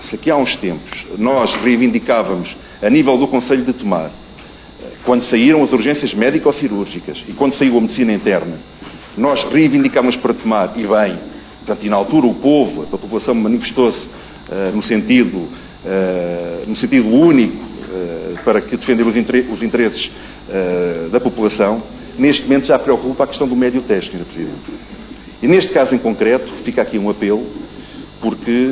se aqui há uns tempos nós reivindicávamos, a nível do Conselho de Tomar, quando saíram as urgências médico-cirúrgicas e quando saiu a medicina interna, nós reivindicávamos para Tomar, e bem, portanto, e na altura o povo, a população manifestou-se no sentido único para que defender os interesses da população. Neste momento já preocupa a questão do médio Tejo, Sr. Presidente. E neste caso em concreto, fica aqui um apelo, porque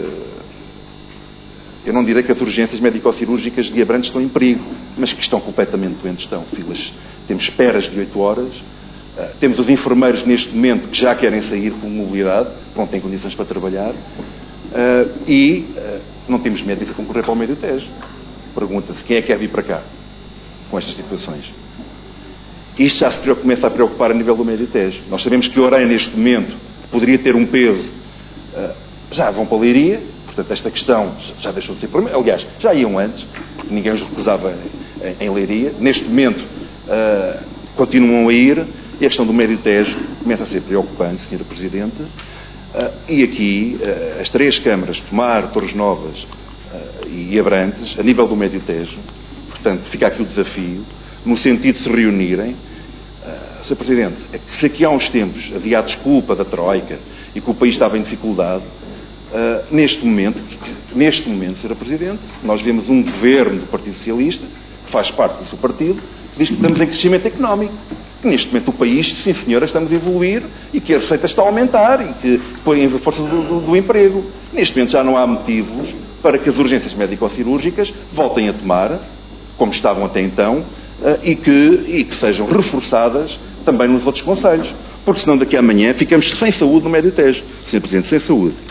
eu não direi que as urgências médico-cirúrgicas de Abrantes estão em perigo, mas que estão completamente doentes, estão. Filas, temos esperas de 8 horas, temos os enfermeiros neste momento que já querem sair com mobilidade, que não têm condições para trabalhar, e não temos médicos a concorrer para o médio Tejo. Pergunta-se quem é que quer vir para cá com estas situações. Isto já se começa a preocupar a nível do médio Tejo. Nós sabemos que Orem, neste momento, poderia ter um peso, já vão para a Leiria, portanto esta questão já deixou de ser problema. Aliás, já iam antes, porque ninguém os recusava em Leiria. Neste momento continuam a ir, e a questão do médio Tejo começa a ser preocupante, Sr. Presidente, e aqui as 3 câmaras, Tomar, Torres Novas e Abrantes, a nível do médio Tejo, portanto fica aqui o desafio, no sentido de se reunirem. Sr. Presidente, é que se aqui há uns tempos havia a desculpa da Troika e que o país estava em dificuldade, neste momento, Sr. Presidente, nós vemos um governo do Partido Socialista, que faz parte do seu partido, que diz que estamos em crescimento económico. Que neste momento o país, sim senhora, estamos a evoluir e que a receita está a aumentar e que põe a força do emprego. Neste momento já não há motivos para que as urgências médico-cirúrgicas voltem a tomar, como estavam até então, e que sejam reforçadas também nos outros concelhos. Porque senão daqui a amanhã ficamos sem saúde no médio Tejo. Sr. Presidente, sem saúde.